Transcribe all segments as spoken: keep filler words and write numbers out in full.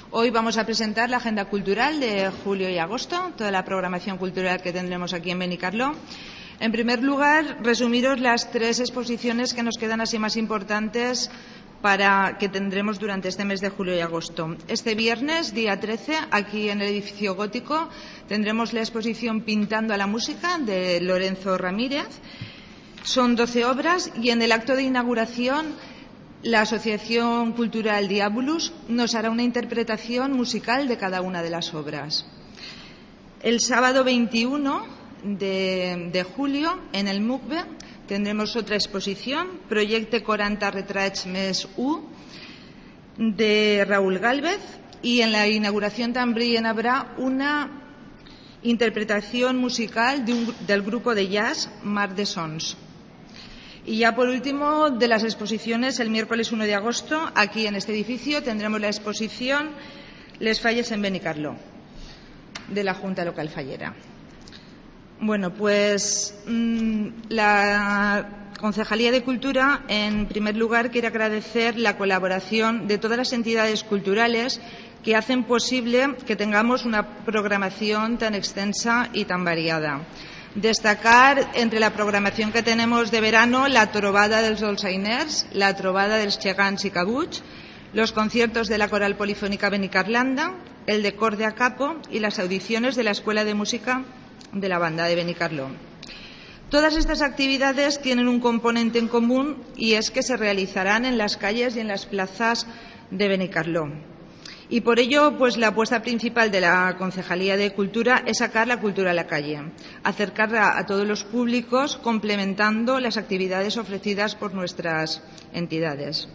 Hoy vamos a presentar la agenda cultural de julio y agosto, toda la programación cultural que tendremos aquí en Benicarló. En primer lugar, resumiros las tres exposiciones que nos quedan así más importantes para que tendremos durante este mes de julio y agosto. Este viernes, día trece, aquí en el edificio gótico, tendremos la exposición Pintando a la música de Lorenzo Ramírez. Son doce obras y en el acto de inauguración la Asociación Cultural Diabolus nos hará una interpretación musical de cada una de las obras. El sábado veintiuno de, de julio, en el MUCBE, tendremos otra exposición, Proyecte quaranta retrats més u, de Raúl Gálvez, y en la inauguración también habrá una interpretación musical de un, del grupo de jazz Mar de Sons. Y ya por último, de las exposiciones, el miércoles uno de agosto, aquí en este edificio, tendremos la exposición Les Falles en Benicarló, de la Junta Local Fallera. Bueno, pues mmm, la Concejalía de Cultura, en primer lugar, quiere agradecer la colaboración de todas las entidades culturales que hacen posible que tengamos una programación tan extensa y tan variada. Destacar entre la programación que tenemos de verano la trobada dels dolçainers, la trobada dels gegants i cabuts, los conciertos de la Coral Polifónica Benicarlanda, el de Cor de Acapo y las audiciones de la Escuela de Música de la Banda de Benicarló. Todas estas actividades tienen un componente en común y es que se realizarán en las calles y en las plazas de Benicarló. Y por ello, pues la apuesta principal de la Concejalía de Cultura es sacar la cultura a la calle, acercarla a todos los públicos, complementando las actividades ofrecidas por nuestras entidades.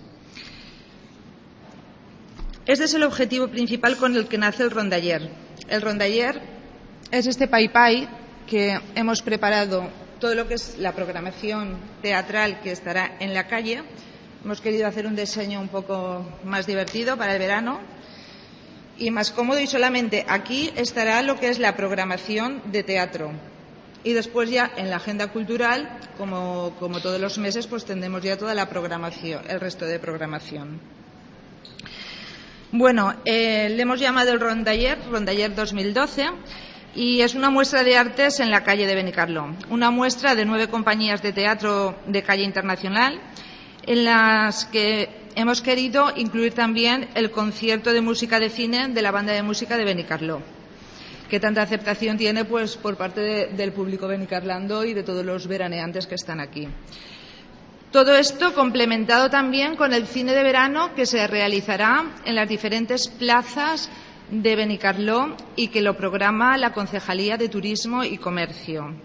Este es el objetivo principal con el que nace el Rondaller. El Rondaller es este pay-pay que hemos preparado todo lo que es la programación teatral que estará en la calle. Hemos querido hacer un diseño un poco más divertido para el verano y más cómodo, y solamente aquí estará lo que es la programación de teatro. Y después ya en la agenda cultural, como, como todos los meses, pues tendremos ya toda la programación, el resto de programación. Bueno, eh, le hemos llamado el Rondaller, Rondaller dos mil doce, y es una muestra de artes en la calle de Benicarló. Una muestra de nueve compañías de teatro de calle internacional, en las que hemos querido incluir también el concierto de música de cine de la Banda de Música de Benicarló, que tanta aceptación tiene pues por parte de, del público benicarlando y de todos los veraneantes que están aquí. Todo esto complementado también con el cine de verano que se realizará en las diferentes plazas de Benicarló y que lo programa la Concejalía de Turismo y Comercio.